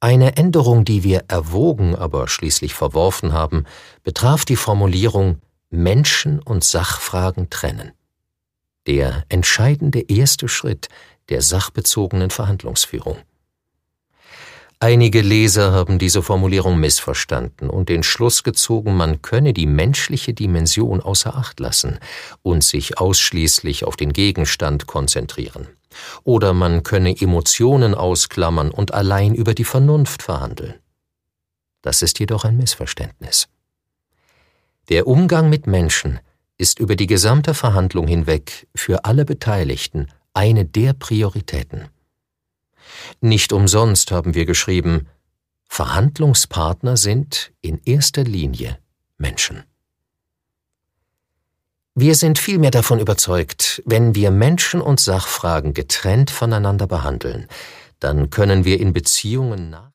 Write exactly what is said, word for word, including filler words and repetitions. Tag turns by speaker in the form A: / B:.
A: Eine Änderung, die wir erwogen, aber schließlich verworfen haben, betraf die Formulierung Menschen und Sachfragen trennen. Der entscheidende erste Schritt der sachbezogenen Verhandlungsführung. Einige Leser haben diese Formulierung missverstanden und den Schluss gezogen, man könne die menschliche Dimension außer Acht lassen und sich ausschließlich auf den Gegenstand konzentrieren. Oder man könne Emotionen ausklammern und allein über die Vernunft verhandeln. Das ist jedoch ein Missverständnis. Der Umgang mit Menschen ist über die gesamte Verhandlung hinweg für alle Beteiligten eine der Prioritäten. Nicht umsonst haben wir geschrieben, Verhandlungspartner sind in erster Linie Menschen. Wir sind vielmehr davon überzeugt, wenn wir Menschen und Sachfragen getrennt voneinander behandeln, dann können wir in Beziehungen nach